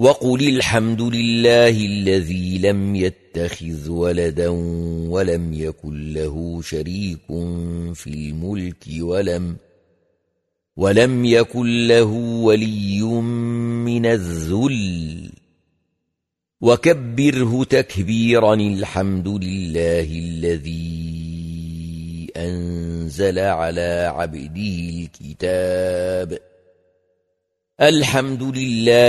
وقل الحمد لله الذي لم يتخذ ولدا ولم يكن له شريك في الملك ولم يكن له ولي من الذل وكبره تكبيرا. الحمد لله الذي أنزل على عبده الكتاب. الحمد لله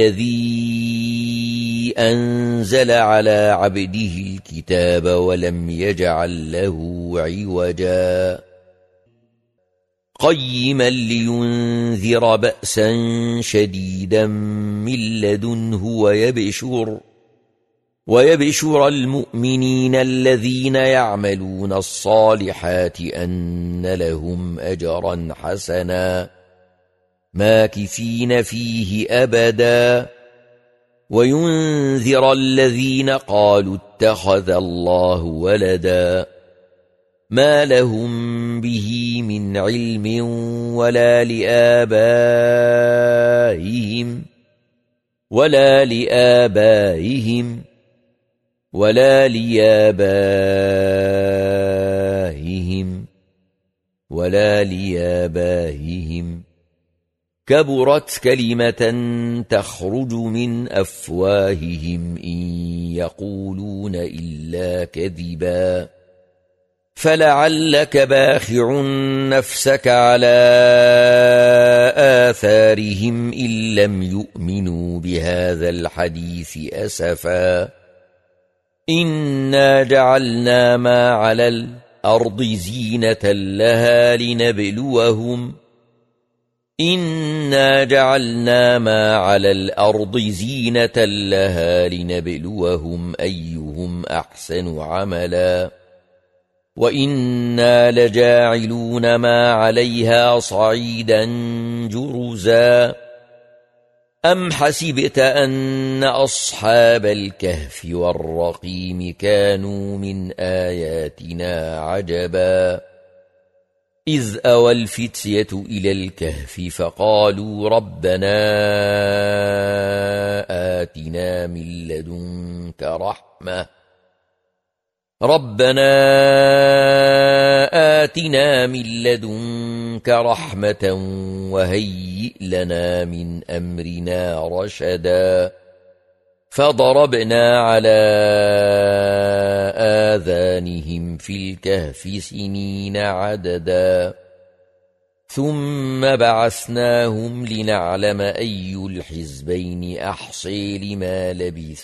الذي أنزل على عبده الكتاب ولم يجعل له عوجا قيما لينذر بأسا شديدا من لدنه ويبشر المؤمنين الذين يعملون الصالحات أن لهم أجرا حسنا ماكثين فيه أبدا وينذر الذين قالوا اتخذ الله ولدا ما لهم به من علم ولا لآبائهم ولا لآبائهم كبرت كلمة تخرج من أفواههم إن يقولون إلا كذبا فلعلك باخع نفسك على آثارهم إن لم يؤمنوا بهذا الحديث أسفا إنا جعلنا ما على الأرض زينة لها لنبلوهم أيهم أحسن عملا وإنا لجاعلون ما عليها صعيدا جرزا أم حسبت أن أصحاب الكهف والرقيم كانوا من آياتنا عجبا إذ أوى الفتية إلى الكهف فقالوا ربنا آتنا من لدنك رحمة وهيئ لنا من أمرنا رشدا فضربنا على آذانهم في الكهف سنين عددا ثم بعثناهم لنعلم أي الحزبين أحصي لما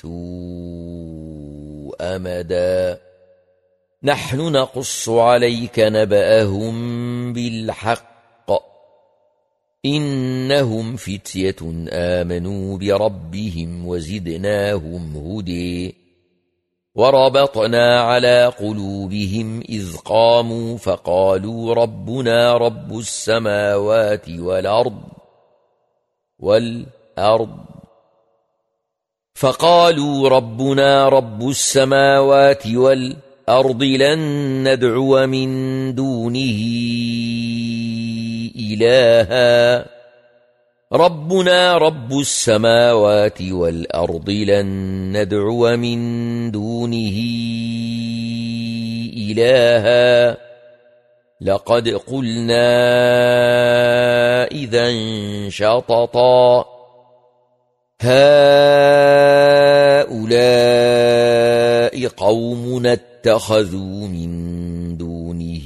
لبثوا أمدا نحن نقص عليك نبأهم بالحق إنهم فتية آمنوا بربهم وزدناهم هدى وربطنا على قلوبهم إذ قاموا فقالوا ربنا رب السماوات والأرض لن ندعو من دونه إلها ربنا رب السماوات والأرض لن ندعو من دونه إلها لقد قلنا إذا شططا هؤلاء قومنا اتخذوا من دونه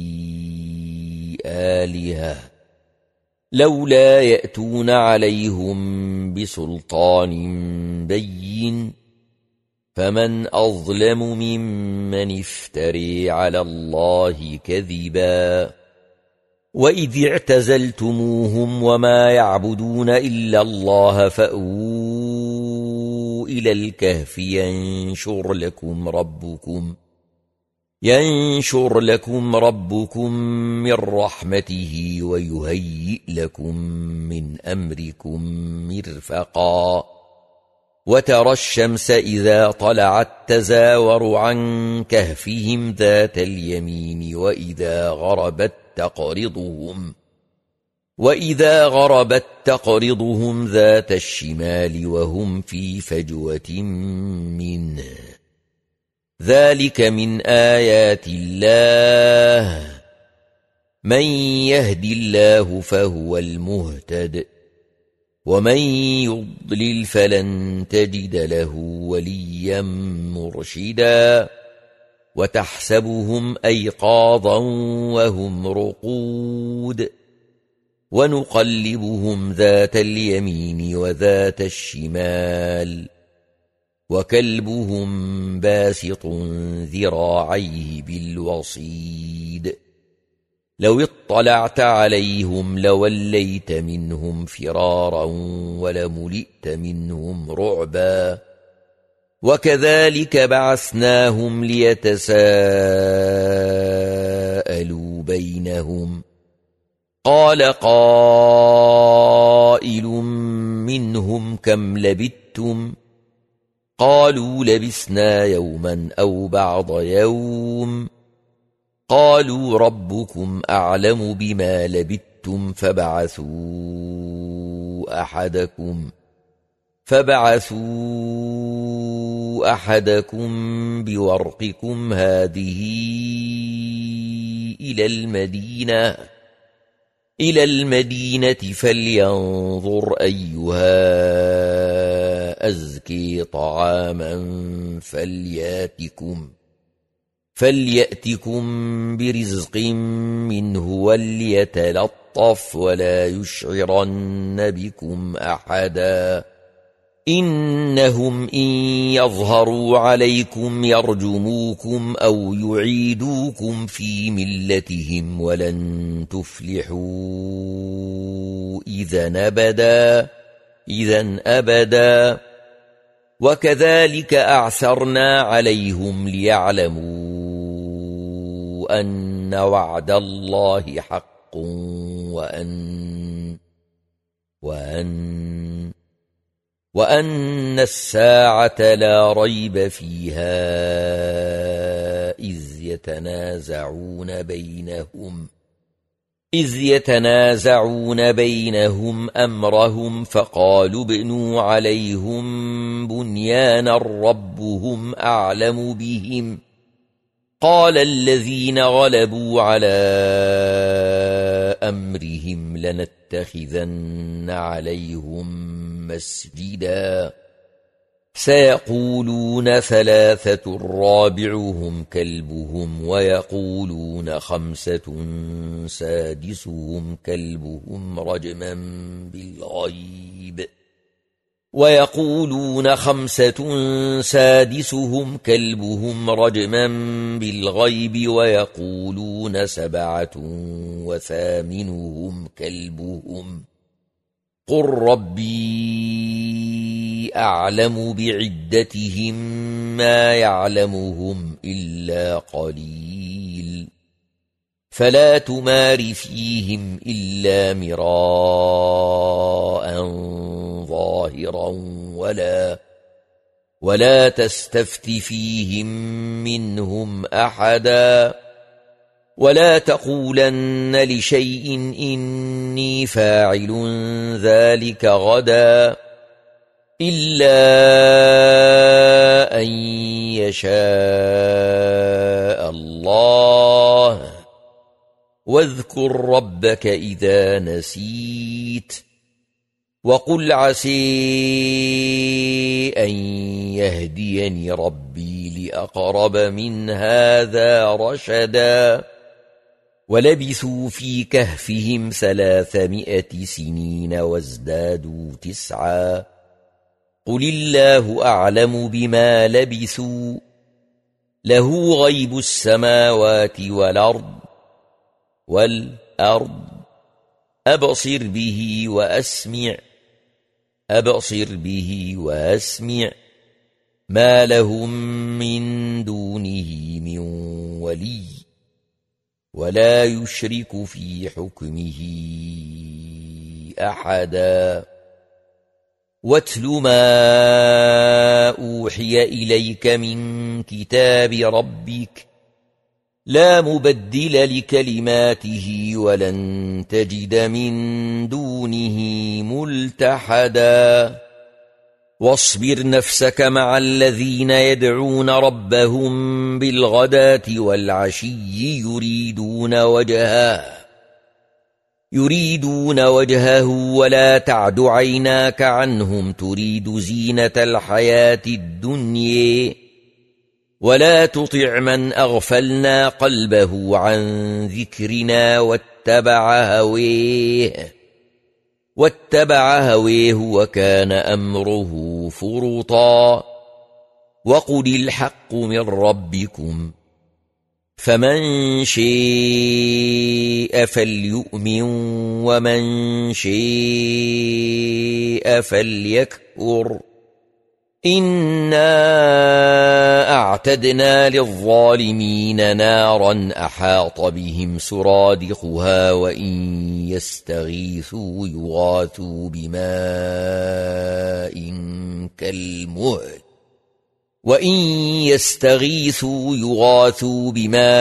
آلهة لولا يأتون عليهم بسلطان بين فمن أظلم ممن افتري على الله كذبا وإذ اعتزلتموهم وما يعبدون إلا الله فأووا إلى الكهف ينشر لكم ربكم من رحمته ويهيئ لكم من أمركم مرفقا وترى الشمس إذا طلعت تزاور عن كهفهم ذات اليمين وإذا غربت وإذا غربت تقرضهم ذات الشمال وهم في فجوة منه ذلك من آيات الله من يهد الله فهو المهتد ومن يضلل فلن تجد له وليا مرشدا وتحسبهم أيقاظا وهم رقود ونقلبهم ذات اليمين وذات الشمال وكلبهم باسط ذراعيه بالوصيد لو اطلعت عليهم لوليت منهم فرارا ولملئت منهم رعبا وكذلك بعثناهم ليتساءلوا بينهم قال قائل منهم كم لبثتم قالوا لبثنا يوما أو بعض يوم قالوا ربكم أعلم بما لبثتم فابعثوا أحدكم بورقكم هذه إلى المدينة فلينظر أيها أزكي طعاما فليأتكم برزق منه وليتلطف ولا يشعرن بكم أحدا إنهم إن يظهروا عليكم يرجموكم أو يعيدوكم في ملتهم ولن تفلحوا إذن أبدا وكذلك أعثرنا عليهم ليعلموا أن وعد الله حق وأن الساعة لا ريب فيها إذ يتنازعون بينهم أمرهم فقالوا ابنوا عليهم بنيانا ربهم أعلم بهم قال الذين غلبوا على أمرهم لنتخذن عليهم مسجدا سيقولون ثلاثة رابعهم كلبهم ويقولون خمسة سادسهم كلبهم رجما بالغيب ويقولون سبعة وثامنهم كلبهم قل ربي أعلم بعدتهم ما يعلمهم إلا قليل فلا تمار فيهم إلا مراء ظاهرا ولا تستفت فيهم منهم أحدا ولا تقولن لشيء إني فاعل ذلك غدا إلا أن يشاء الله واذكر ربك إذا نسيت وقل عسي أن يهديني ربي لأقرب من هذا رشدا ولبثوا في كهفهم 300 سنين وازدادوا 9 قل الله أعلم بما لبثوا له غيب السماوات والأرض أبصر به وأسمع ما لهم من دونه من ولي ولا يشرك في حكمه أحدا واتل ما أوحي إليك من كتاب ربك لا مبدل لكلماته ولن تجد من دونه ملتحدا واصبر نفسك مع الذين يدعون ربهم بالغداة والعشي يريدون وجهه ولا تعد عيناك عنهم تريد زينة الحياة الدنيا ولا تطع من أغفلنا قلبه عن ذكرنا واتبع هويه وكان أمره فرطا وقل الحق من ربكم فمن شاء فليؤمن ومن شاء فليكفر إنا أعتدنا للظالمين نارا أحاط بهم سرادقها وإن يستغيثوا يغاثوا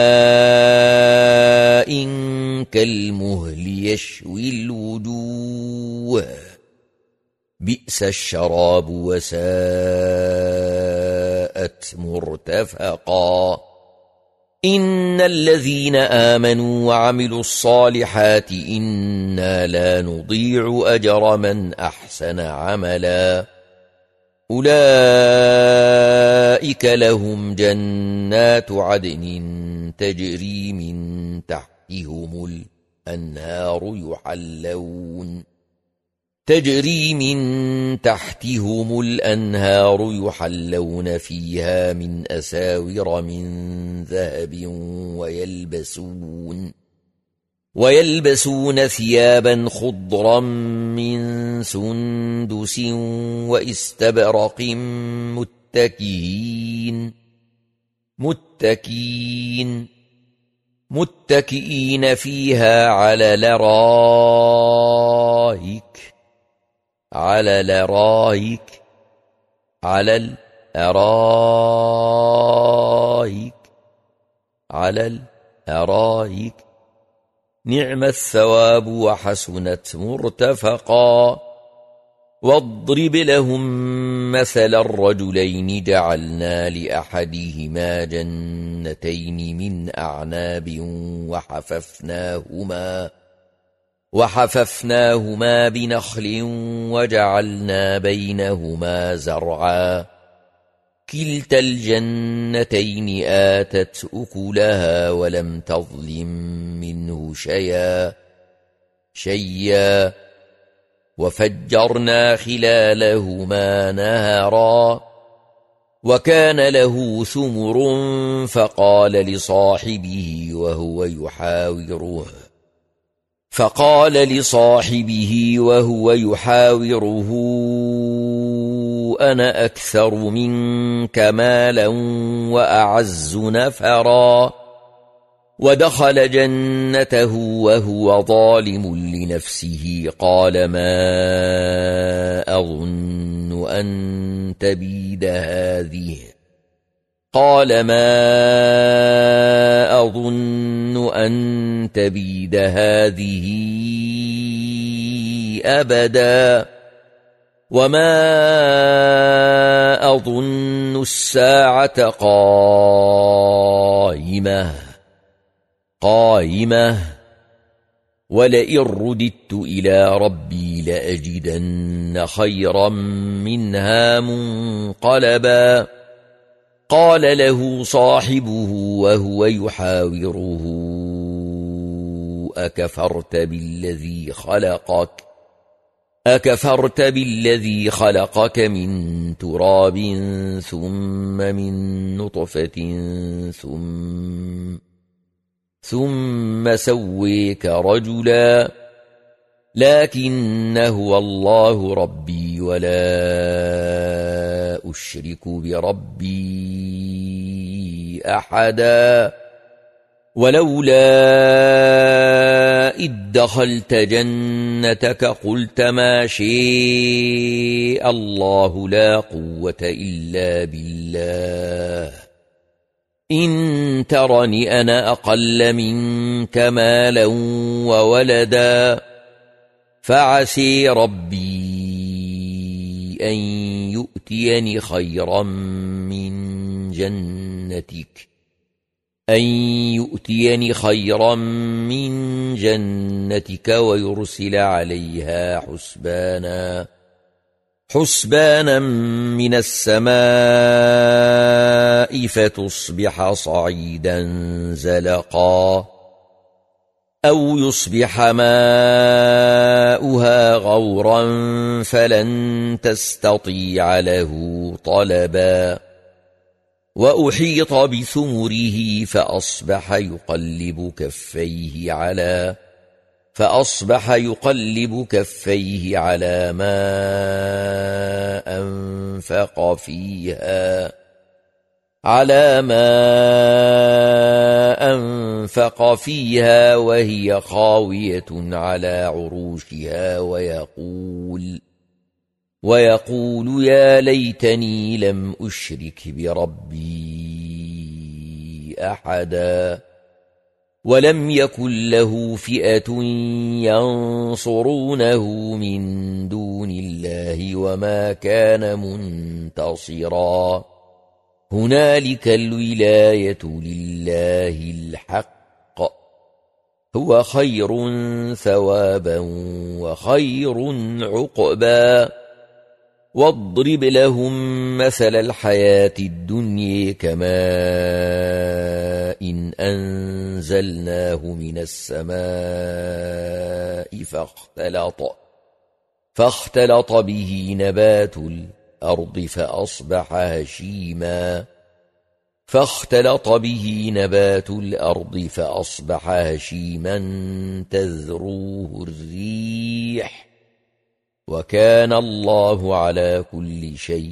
بماء كالمهل يشوي الوجوه بئس الشراب وساءت مرتفقا إن الذين آمنوا وعملوا الصالحات إنا لا نضيع أجر من أحسن عملا أولئك لهم جنات عدن تجري من تحتهم الأنهار يحلون فيها من أساور من ذهب ويلبسون ثيابا خضرا من سندس وإستبرق متكئين فيها على الأرائك نعم الثواب وحسنت مرتفقا واضرب لهم مثل الرجلين جعلنا لأحدهما جنتين من أعناب وحففناهما بنخل وجعلنا بينهما زرعا كلتا الجنتين آتت أكلها ولم تظلم منه شيئا وفجرنا خلالهما نهرا وكان له ثمر فقال لصاحبه وهو يحاوره أنا أكثر منك مالا وأعز نفرا ودخل جنته وهو ظالم لنفسه قال ما أظن أن تبيد هذه أبدا وما أظن الساعة قائمة ولئن رددت إلى ربي لأجدن خيرا منها منقلبا قال له صاحبه وهو يحاوره أكفرت بالذي خلقك من تراب ثم من نطفة ثم سويك رجلا لكن هو الله ربي ولا أشرك بربي أحدا ولولا إذ دخلت جنتك قلت ما شاء الله لا قوة إلا بالله إن ترني أنا أقل منك مالا وولدا فعسي ربي أن يؤتيني خيرا من جنتك ويرسل عليها حسبانا من السماء فتصبح صعيدا زلقا أو يصبح ماؤها غورا فلن تستطيع له طلبا وأحيط بثمره فأصبح يقلب كفيه على ما أنفق فيها وهي خاوية على عروشها ويقول يا ليتني لم أشرك بربي أحدا ولم يكن له فئة ينصرونه من دون الله وما كان منتصرا هنالك الولاية لله الحق هو خير ثوابا وخير عقبا واضرب لهم مثل الحياة الدنيا كماء إن أنزلناه من السماء فاختلط به نبات الأرض فأصبح هشيما تذروه الريح وكان الله على كل شيء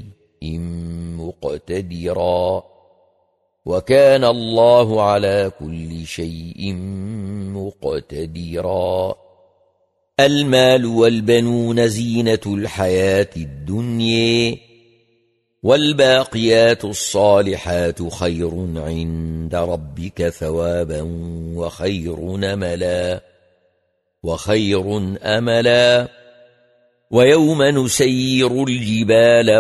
مقتدرا المال والبنون زينة الحياة الدنيا والباقيات الصالحات خير عند ربك ثوابا وخير أملا ويوم نسير الجبال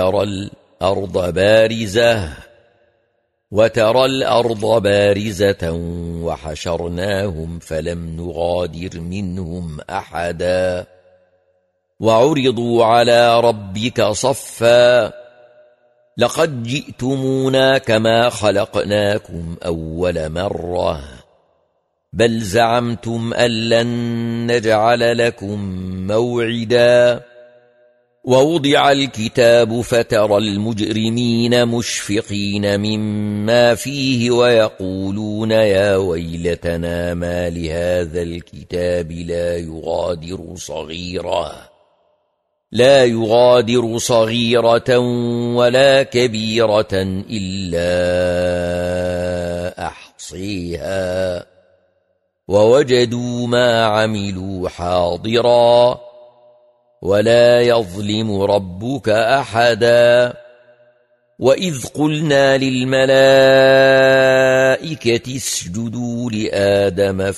وترى الأرض بارزة وحشرناهم فلم نغادر منهم أحدا وعرضوا على ربك صفا لقد جئتمونا كما خلقناكم أول مرة بل زعمتم أن لن نجعل لكم موعدا ووضع الكتاب فترى المجرمين مشفقين مما فيه ويقولون يا ويلتنا ما لهذا الكتاب لا يغادر صغيرة ولا كبيرة إلا أحصيها ووجدوا ما عملوا حاضرا ولا يظلم ربك أحدا وإذ قلنا للملائكة اسجدوا لآدم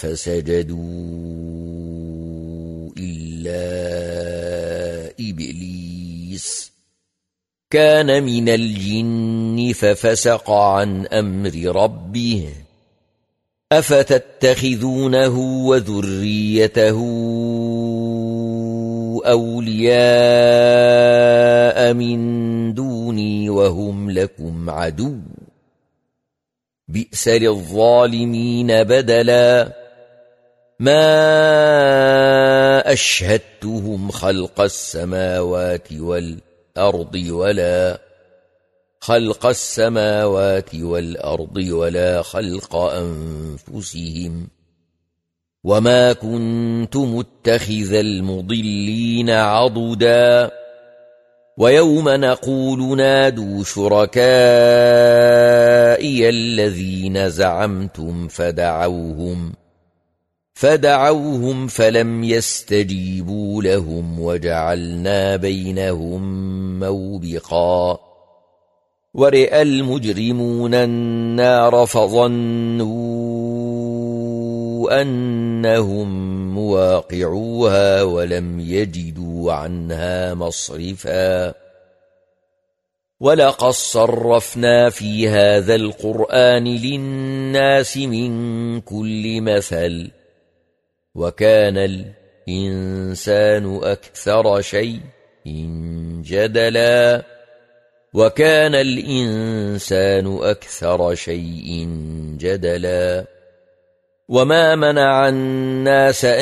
فسجدوا إلا إبليس كان من الجن ففسق عن أمر ربه أفتتخذونه وذريته أولياء من دوني وهم لكم عدو بئس للظالمين بدلا ما أشهدتهم خلق السماوات والأرض ولا خلق أنفسهم وما كنت متخذ المضلين عضدا ويوم نقول نادوا شركائي الذين زعمتم فدعوهم فلم يستجيبوا لهم وجعلنا بينهم موبقا ورئ المجرمون النار فظنوا أنهم مواقعوها ولم يجدوا عنها مصرفا ولقد صرفنا في هذا القرآن للناس من كل مثل وكان الإنسان أكثر شيء جدلا وما منع الناس أن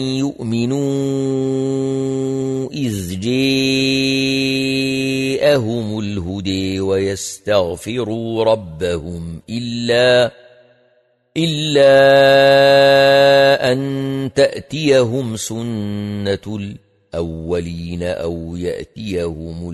يؤمنوا إذ جاءهم الهدى ويستغفروا ربهم إلا أن تأتيهم سنة الأولين أو يأتيهم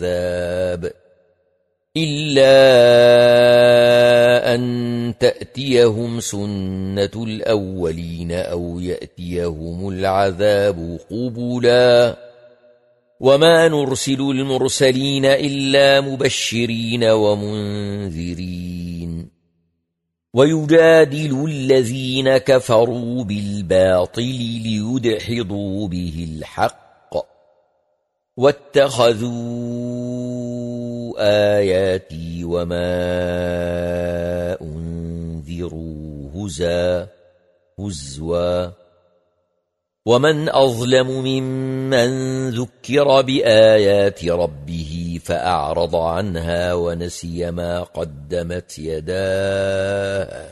العذاب قبلا وما نرسل المرسلين إلا مبشرين ومنذرين ويجادل الذين كفروا بالباطل ليدحضوا به الحق واتخذوا آياتي وما أنذروا هزوا ومن أظلم ممن ذكر بآيات ربه فأعرض عنها ونسي ما قدمت يداه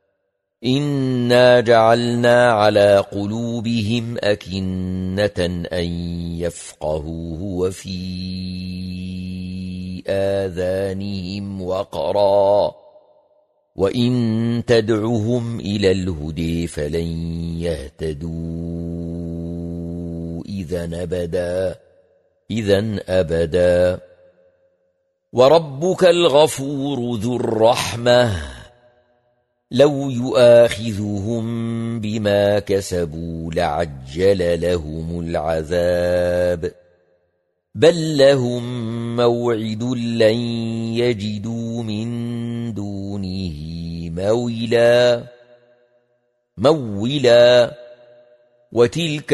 إنا جعلنا على قلوبهم أكنة أن يفقهوه وفي آذانهم وقرا وإن تدعهم إلى الهدى فلن يهتدوا إذن أبدا وربك الغفور ذو الرحمة لو يؤاخذهم بما كسبوا لعجل لهم العذاب بل لهم موعد لن يجدوا من دونه مولا وتلك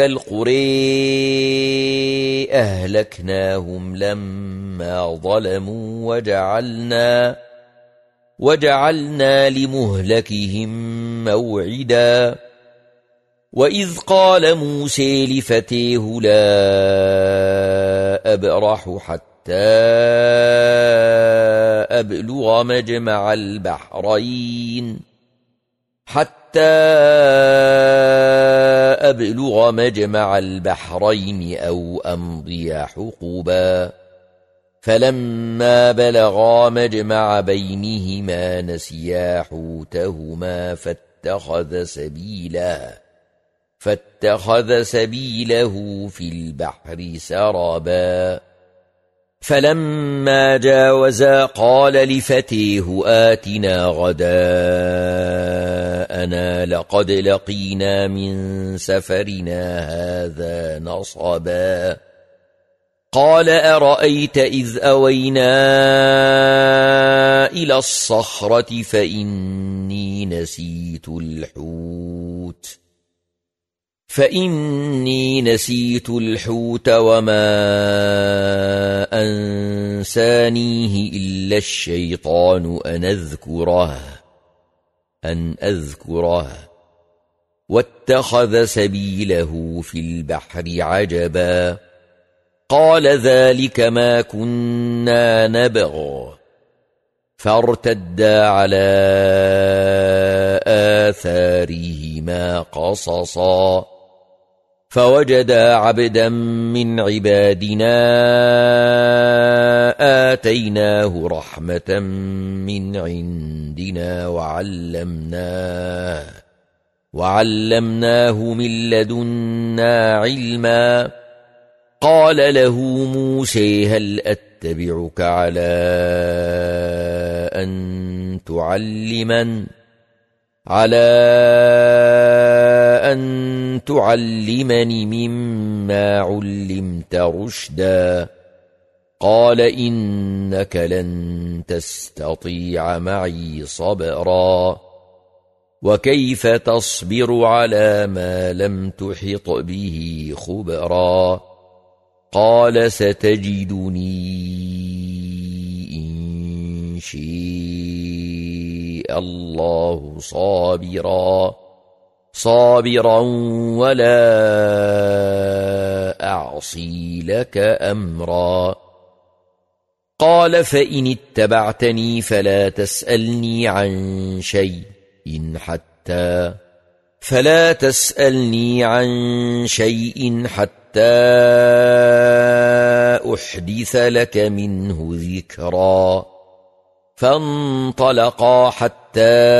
القرى أهلكناهم لما ظلموا وجعلنا لمهلكهم موعدا وإذ قال موسى لفتيه لا أبرح حتى أبلغ مجمع البحرين أو أمضي حقبا فلما بلغا مجمع بينهما نسيا حوتهما فاتخذ سبيله في البحر سربا فلما جاوزا قال لفتيه آتنا غداءنا لقد لقينا من سفرنا هذا نصبا قال أرأيت إذ أوينا إلى الصخرة فإني نسيت الحوت وما أنسانيه إلا الشيطان أن أذكره واتخذ سبيله في البحر عجبا قال ذلك ما كنا نبغ فارتدا على آثارهما قصصا فوجدا عبدا من عبادنا آتيناه رحمة من عندنا وعلمناه من لدنا علما قال له موسى هل أتبعك على أن تعلمني مما علمت رشدا قال إنك لن تستطيع معي صبرا وكيف تصبر على ما لم تحط به خبرا قال ستجدني إن شاء الله صابرا ولا أعصي لك أمرا قال فإن اتبعتني فلا تسألني عن شيء حتى أحدث لك منه ذكرا فانطلقا حتى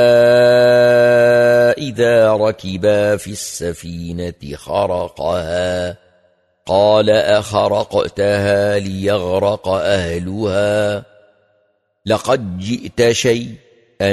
إذا ركبا في السفينة خرقها قال أخرقتها ليغرق أهلها لقد جئت شيئا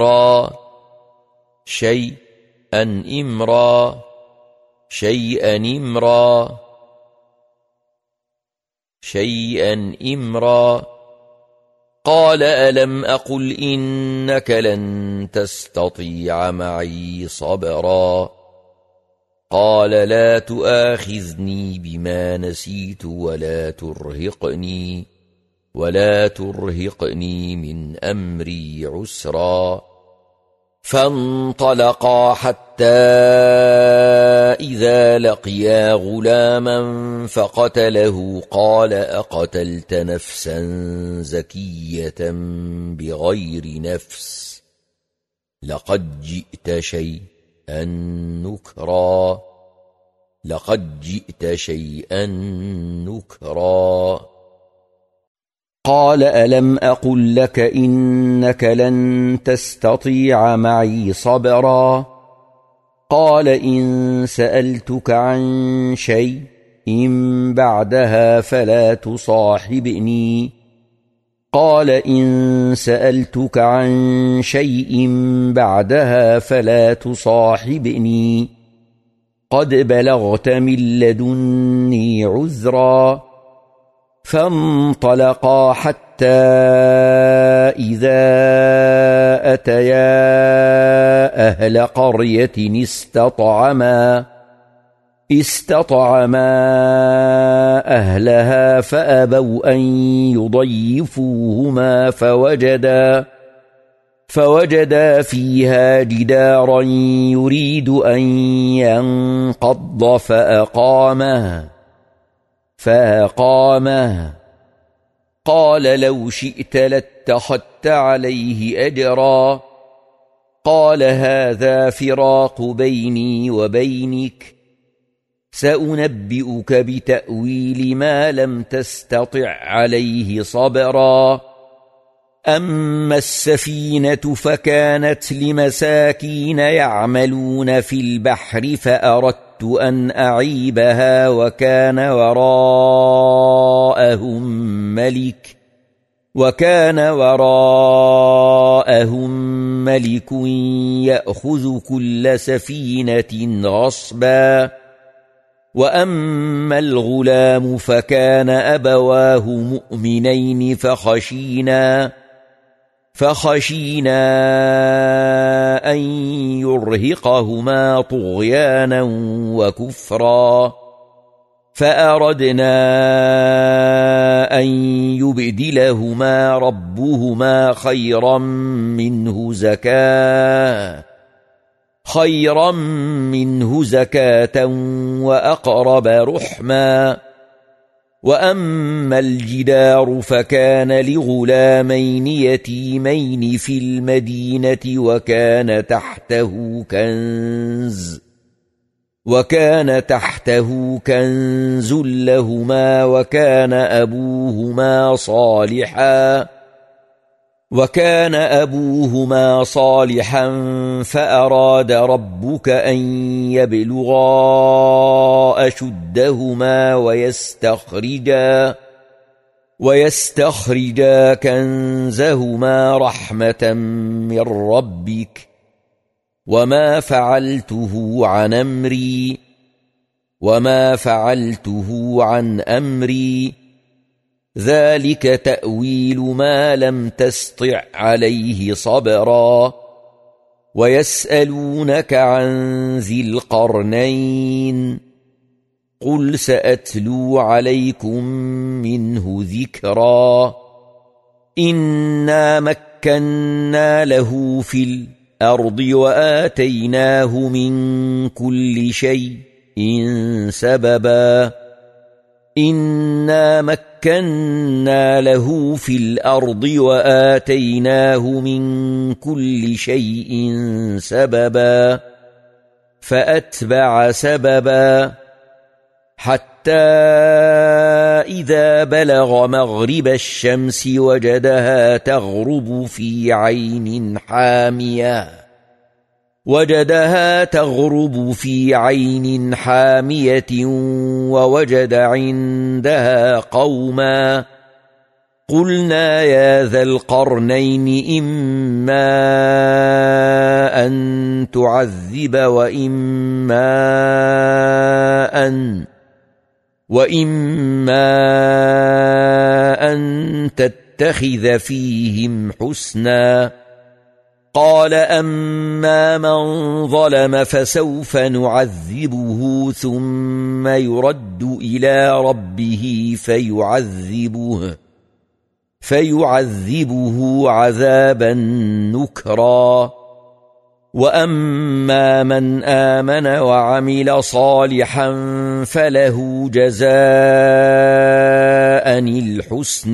إمرا قال ألم أقل إنك لن تستطيع معي صبرا قال لا تؤاخذني بما نسيت ولا ترهقني من أمري عسرا فانطلقا حتى إذا لقيا غلاما فقتله قال أقتلت نفسا زكية بغير نفس لقد جئت شيئا نكرا قال ألم أقل لك إنك لن تستطيع معي صبرا قال إن سألتك عن شيء بعدها فلا تصاحبني قد بلغت من لدني عذرا فانطلقا حتى إذا أتيا أهل قرية استطعما أهلها فأبوا أن يضيفوهما فوجدا فيها جدارا يريد أن ينقض فأقامه قال لو شئت لاتخذت عليه أجرا قال هذا فراق بيني وبينك سأنبئك بتأويل ما لم تستطع عليه صبرا أما السفينة فكانت لمساكين يعملون في البحر فأردت أن أعيبها وكان وراءهم ملك يأخذ كل سفينة غصبا وأما الغلام فكان أبواه مؤمنين فخشينا أن يرهقهما طغيانا وكفرا فأردنا أن يبدلهما ربهما خيرا منه زكاة وأقرب رحما وأما الجدار فكان لغلامين يتيمين في المدينة وكان تحته كنز لهما وكان أبوهما صالحا فأراد ربك أن يبلغا أشدهما ويستخرجا كنزهما رحمة من ربك وما فعلته عن أمري ذلك تأويل ما لم تسطع عليه صبرا ويسألونك عن ذي القرنين قل سأتلو عليكم منه ذكرا إنا مكنا له في الأرض وآتيناه من كل شيء سببا إنا مكنا له في الأرض وآتيناه من كل شيء سببا فأتبع سببا حتى إذا بلغ مغرب الشمس وجدها تغرب في عين حامية ووجد عندها قوما قلنا يا ذا القرنين إما أن تعذب وإما أن تتخذ فيهم حسنا قال أما من ظلم فسوف نعذبه ثم يرد إلى ربه فيعذبه عذابا نكرا وأما من آمن وعمل صالحا فله جزاء الحسن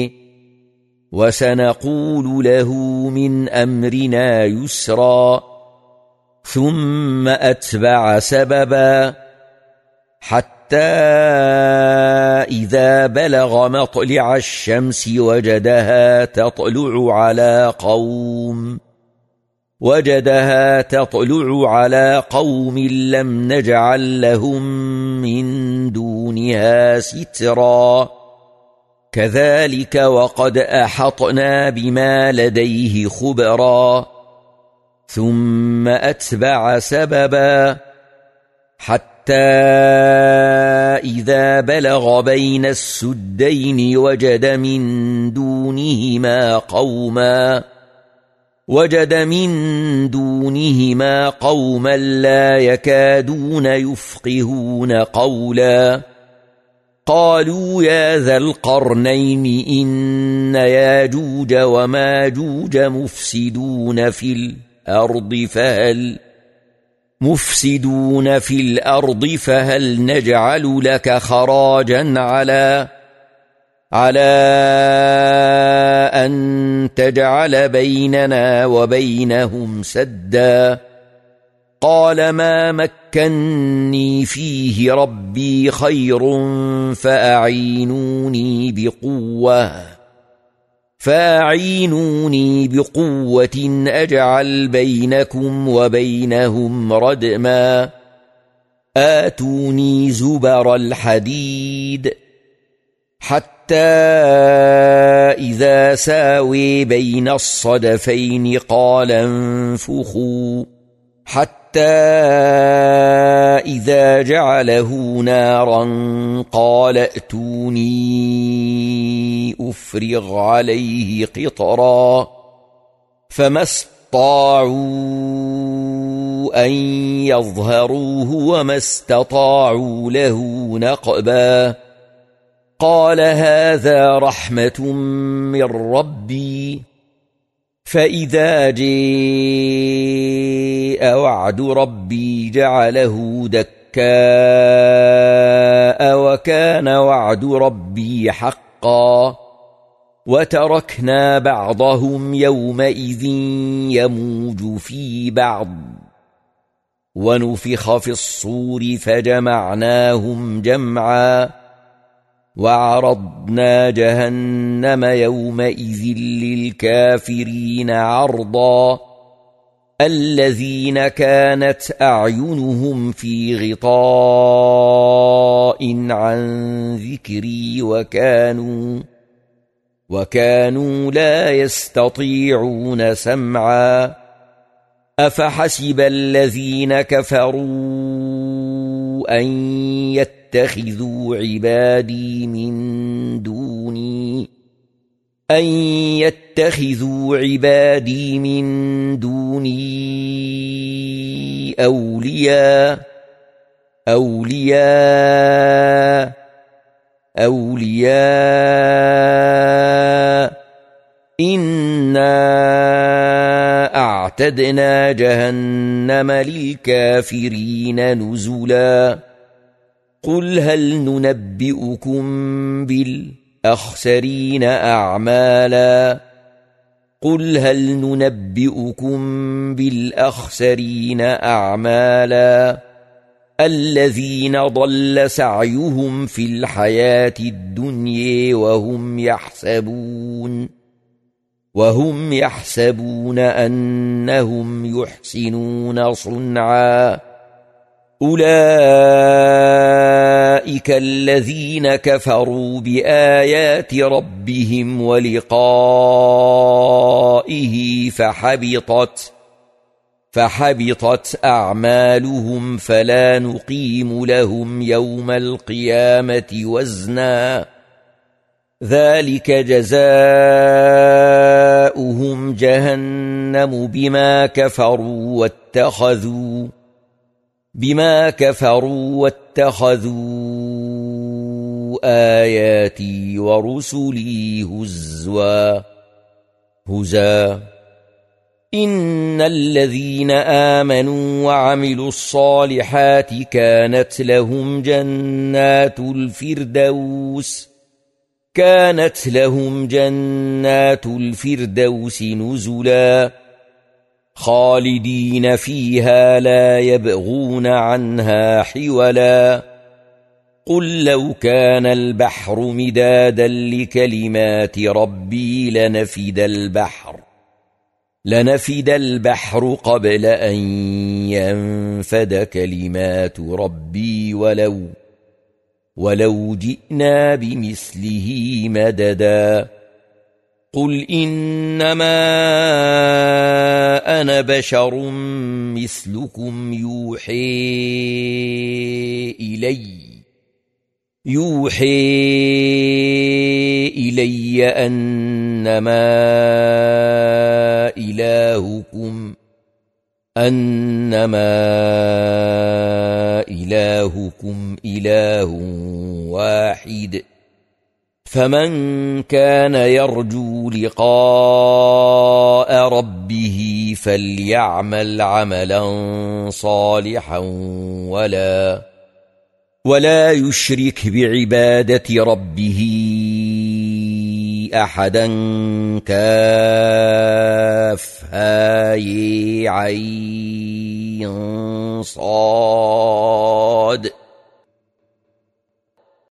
وسنقول له من أمرنا يسرا ثم أتبع سببا حتى إذا بلغ مطلع الشمس وجدها تطلع على قوم لم نجعل لهم من دونها سترا كذلك وقد أحطنا بما لديه خبرا ثم أتبع سببا حتى إذا بلغ بين السدين وجد من دونهما قوما لا يكادون يفقهون قولا قالوا يا ذا القرنين إن ياجوج وماجوج مفسدون في الأرض فهل نجعل لك خراجا على أن تجعل بيننا وبينهم سدا قال ما مكني فيه ربي خير فأعينوني بقوة أجعل بينكم وبينهم ردما آتوني زبر الحديد حتى إذا ساوي بين الصدفين قال انفخوا حتى إذا جعله نارا قال ائتوني أفرغ عليه قطرا فما استطاعوا أن يظهروه وما استطاعوا له نقبا قال هذا رحمة من ربي فإذا جاء وعد ربي جعله دكاء وكان وعد ربي حقا وتركنا بعضهم يومئذ يموج في بعض ونفخ في الصور فجمعناهم جمعا وعرضنا جهنم يومئذ للكافرين عرضا الذين كانت أعينهم في غطاء عن ذكري وكانوا لا يستطيعون سمعا أفحسب الذين كفروا أن يتبعوا يتخذوا عبادي من دوني أولياء إنا أعتدنا جهنم للكافرين نزلا قل هل ننبئكم بالأخسرين أعمالا الذين ضل سعيهم في الحياة الدنيا وهم يحسبون أنهم يحسنون صنعا أولئك الذين كفروا بآيات ربهم ولقائه فحبطت أعمالهم فلا نقيم لهم يوم القيامة وزنا ذلك جزاؤهم جهنم بما كفروا واتخذوا آياتي ورسلي هزوا إن الذين آمنوا وعملوا الصالحات كانت لهم جنات الفردوس نزلا خالدين فيها لا يبغون عنها حولا قل لو كان البحر مدادا لكلمات ربي لنفد البحر قبل أن ينفد كلمات ربي ولو جئنا بمثله مددا قل إنما أنا بشر مثلكم يوحي إلي أنما إلهكم إله واحد فمن كان يرجو لقاء ربه فليعمل عملا صالحا ولا يشرك بعبادة ربه أحدا كافها يا عين صاد